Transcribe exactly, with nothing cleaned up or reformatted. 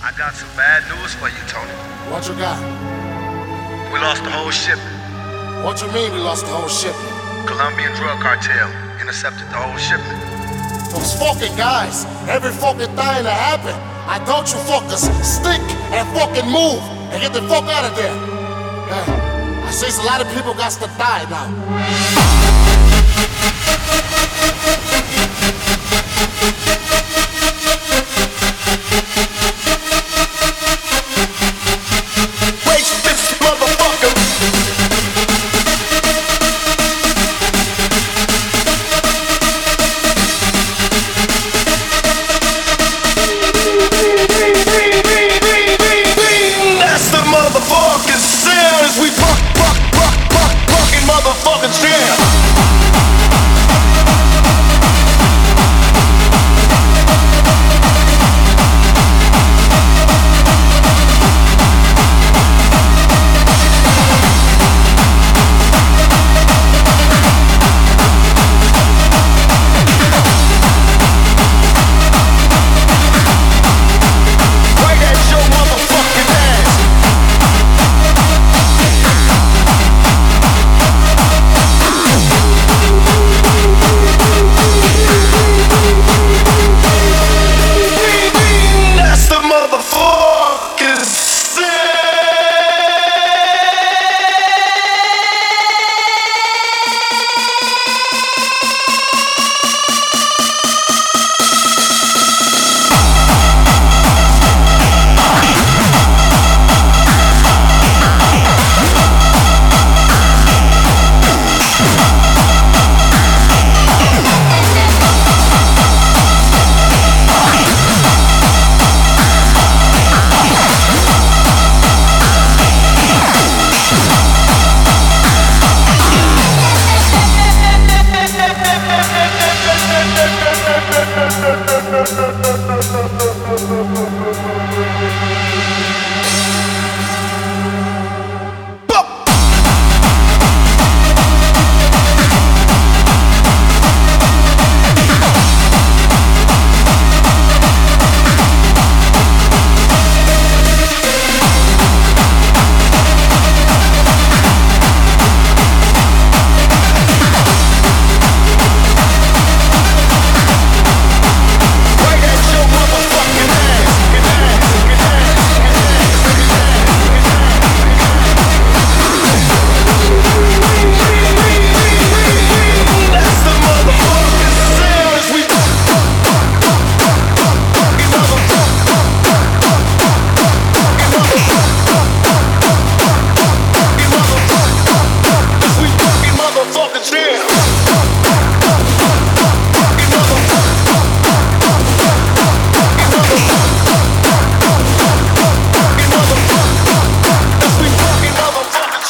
I got some bad news for you, Tony. What you got? We lost the whole shipment. What you mean we lost the whole shipment? Colombian drug cartel intercepted the whole shipment. Those fucking guys, every fucking thing that happened. I told you fuckers, stick and fucking move and get the fuck out of there. Yeah. I see a lot of people got to die now. Thank you.